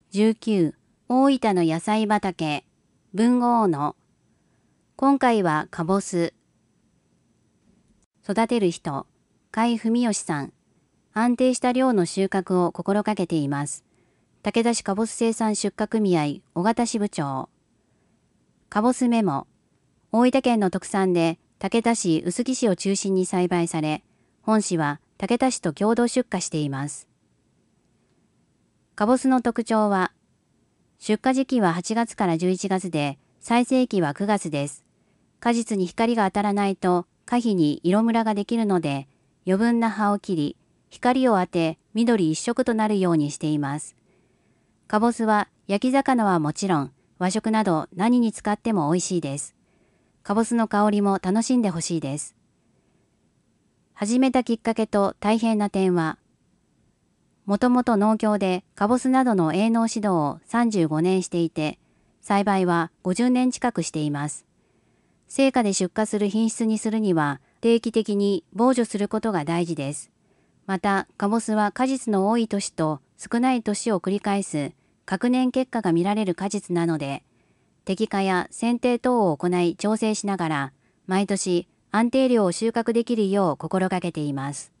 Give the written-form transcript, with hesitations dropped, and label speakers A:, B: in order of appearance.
A: 19大分の野菜畑文豪の今回はかぼす育てる人甲斐文義さん安定した量の収穫を心がけています武田市かぼす生産出荷組合尾形支部長かぼすメモ大分県の特産で武田市臼杵市を中心に栽培され本市は武田市と共同出荷していますかぼすの特徴は、出荷時期は8月から11月で、最盛期は9月です。果実に光が当たらないと、果皮に色ムラができるので、余分な葉を切り、光を当て、緑一色となるようにしています。かぼすは焼き魚はもちろん、和食など何に使っても美味しいです。かぼすの香りも楽しんでほしいです。始めたきっかけと大変な点は、もともと農協でかぼすなどの営農指導を35年していて、栽培は50年近くしています。成果で出荷する品質にするには定期的に防除することが大事です。また、かぼすは果実の多い年と少ない年を繰り返す隔年結果が見られる果実なので、摘果や剪定等を行い調整しながら、毎年安定量を収穫できるよう心がけています。